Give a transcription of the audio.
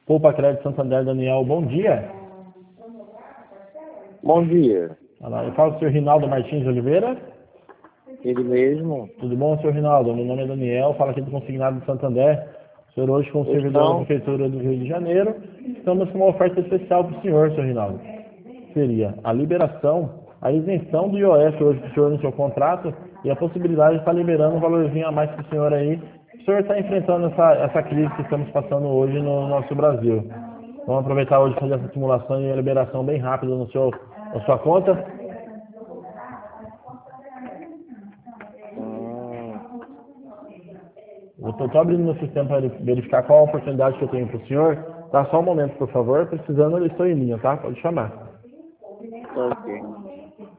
Poupa Crédito Santander, Daniel, bom dia. Bom dia. Olá, eu falo com o senhor Rinaldo Martins de Oliveira. Ele mesmo. Tudo bom, senhor Rinaldo? Meu nome é Daniel, falo aqui do Consignado de Santander. O senhor hoje com o servidor da Então, Prefeitura do Rio de Janeiro. Estamos com uma oferta especial para o senhor, senhor Rinaldo. Seria a liberação, a isenção do IOF hoje para o senhor no seu contrato e a possibilidade de estar liberando um valorzinho a mais para o senhor aí. O senhor está enfrentando essa crise que estamos passando hoje no nosso Brasil. Vamos aproveitar hoje e fazer essa simulação e a liberação bem rápida na sua conta. Eu estou abrindo meu sistema para verificar qual a oportunidade que eu tenho para o senhor. Tá, só um momento, por favor. Precisando, eu estou em linha, tá? Pode chamar. ok.